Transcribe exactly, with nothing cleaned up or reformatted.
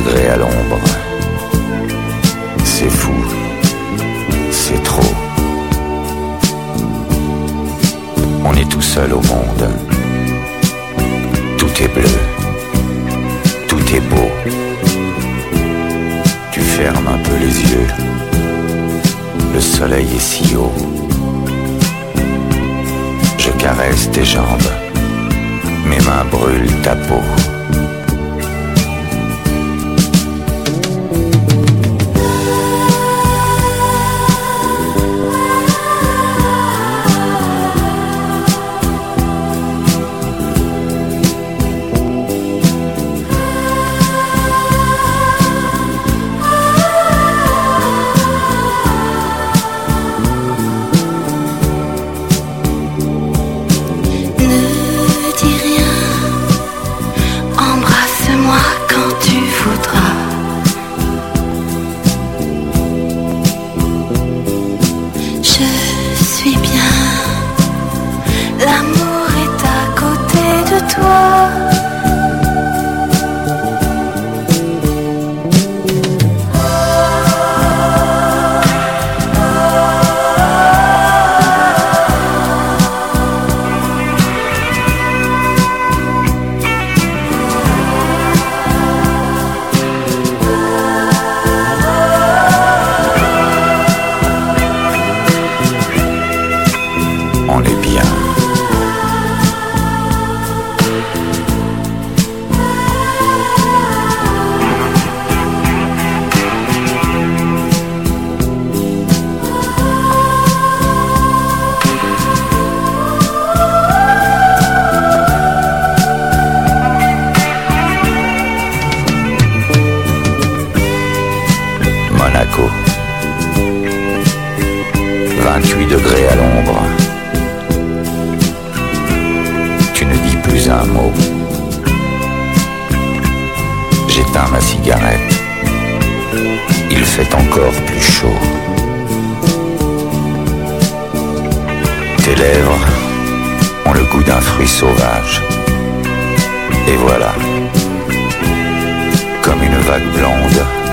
degrés à l'ombre. C'est fou, c'est trop. On est tout seul au monde. Tout est bleu, tout est beau. Tu fermes un peu les yeux. Le soleil est si haut. Je caresse tes jambes. Mes mains brûlent ta peau. On est bien. Monaco. vingt-huit degrés à l'ombre. Tu ne dis plus un mot. J'éteins ma cigarette. Il fait encore plus chaud. Tes lèvres ont le goût d'un fruit sauvage. Et voilà, comme une vague blonde,